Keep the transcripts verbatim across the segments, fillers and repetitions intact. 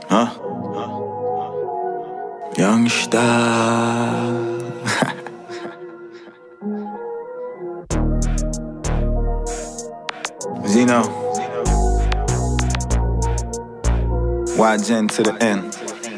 Huh? Young star. Zeno. Y-Gen to the end.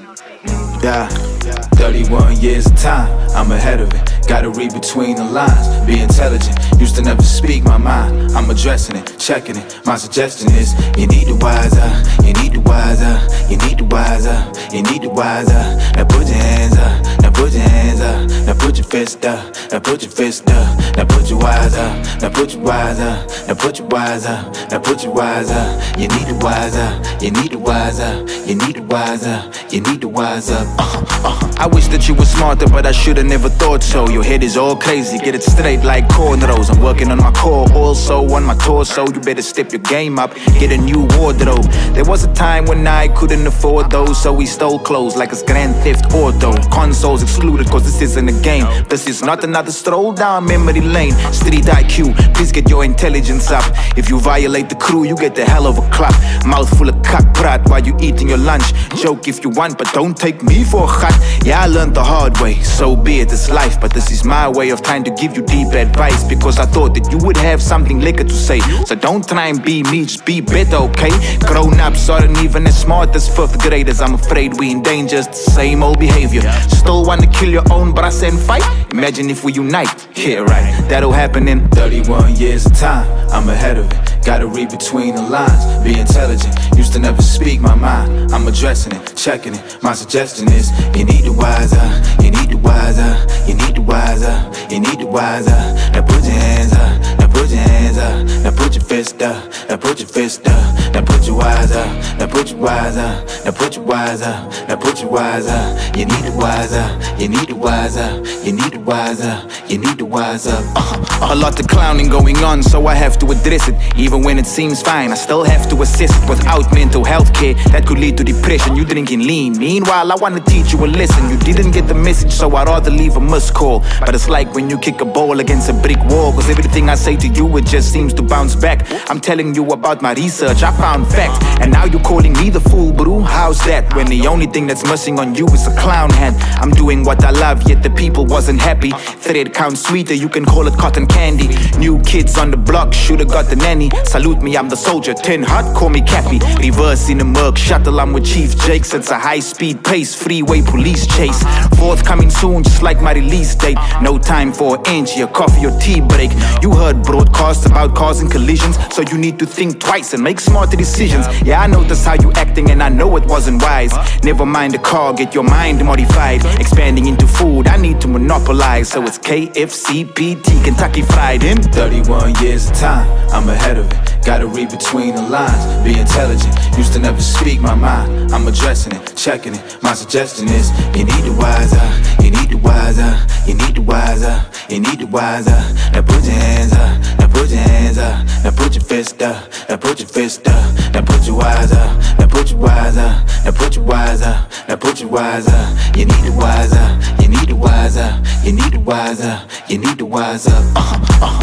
Yeah. thirty-one years of time, I'm ahead of it. Gotta read between the lines, be intelligent. Used to never speak my mind, I'm addressing it, checking it. My suggestion is, you need to wise up, you need to wise up, you need to wise up, you need to wise up. Now put your hands up, now put your hands up, now put your fist up, now put your fist up, now put your wise up, now put your wise up, now put your wise up, now put your wise up. You need to wise up, you need to wise up, you need to wise up, you need to wise up. Uh-huh, uh-huh. I wish that you were smarter, but I should've never thought so. Your head is all crazy, get it straight like cornrows. I'm working on my core, also on my torso. You better step your game up, get a new wardrobe. There was a time when I couldn't afford those, so we stole clothes like it's Grand Theft Auto. Consoles excluded, cause this isn't a game. This is not another stroll down memory lane. Street I Q, please get your intelligence up. If you violate the crew, you get the hell of a clap. Mouth full of cock prat while you eating your lunch. Joke if you want, but don't take me for a hut. Yeah, I learned the hard way, so be it, it's life. But this is my way of trying to give you deep advice, because I thought that you would have something liquor to say. So don't try and be me, just be better, okay? Grown-ups aren't even as smart as fifth graders. I'm afraid we in danger, it's the same old behavior. Still wanna kill your own brother and fight? Imagine if we unite, yeah right, that'll happen in thirty-one years of time, I'm ahead of it. Gotta read between the lines, be intelligent. Used to never speak my mind, I'm addressing it, checking it. My suggestion is, you need to wise up, you need to wise up, you need to wise up, you need to wise up. Now put your hands up, now put your hands up, now put your fist up, now put your fist up, now put your wise up, now put your wise up, now put your wise up, now put your wise up. You need to wise up, you need to wise up, you need to wise up, you need to wise up. Uh-huh. A lot of clowning going on, so I have to address it. Even when it seems fine, I still have to assess it. Without mental health care, that could lead to depression. You drinking lean, meanwhile I wanna teach you a lesson. You didn't get the message, so I'd rather leave a missed call. But it's like when you kick a ball against a brick wall, cause everything I say to you, it just seems to bounce back. I'm telling you about my research, I found facts, and now you're calling me the fool, bro. How's that? When the only thing that's missing on you is a clown hat. I'm doing what I love, yet the people wasn't happy. Thread counts sweeter, you can call it cotton candy. New kids on the block, should've got the nanny. Salute me, I'm the soldier, ten hot, call me Cappy. Reverse in a Merc shuttle, I'm with Chief Jakes. It's a high speed pace, freeway police chase. Fourth coming soon, just like my release date. No time for an inch, your coffee or tea break. You heard broadcasts about causing collisions, so you need to think twice and make smarter decisions. Yeah, I notice how you acting and I know it wasn't wise. Never mind the car, get your mind modified. Expanding into food, I need to monopolize. So it's K F C, P T, Kentucky Fried in thirty-one years of time, I'm ahead of it. Gotta read between the lines, be intelligent. Used to never speak my mind, I'm addressing it, checking it. My suggestion is, you need to wise up, you need to wise up, you need to wise up, you need to wise up. Now put your hands up, now put your hands up, now put your fist up, now put your fist up, now put your wise up, now put your wise up, now put your wise up, now put your wise up. You need to wise up, you need to wise up, you need to wise up, you need to wise up. Uh-huh, uh-huh.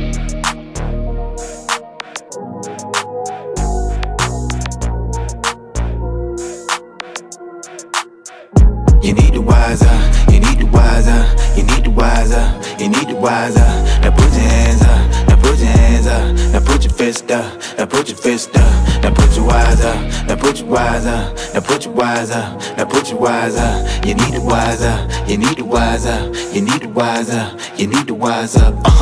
You need to wise up, you need to wise up, you need to wise up, you need to wise up. Now put your hands up, now put your hands up, now put your fist up, now put your fist up, now put your wise up, now put your wise up, now put your wise up, now put your wise up. You need to wise up, you need to wise up, you need to wise up, you need to wise up. Uh.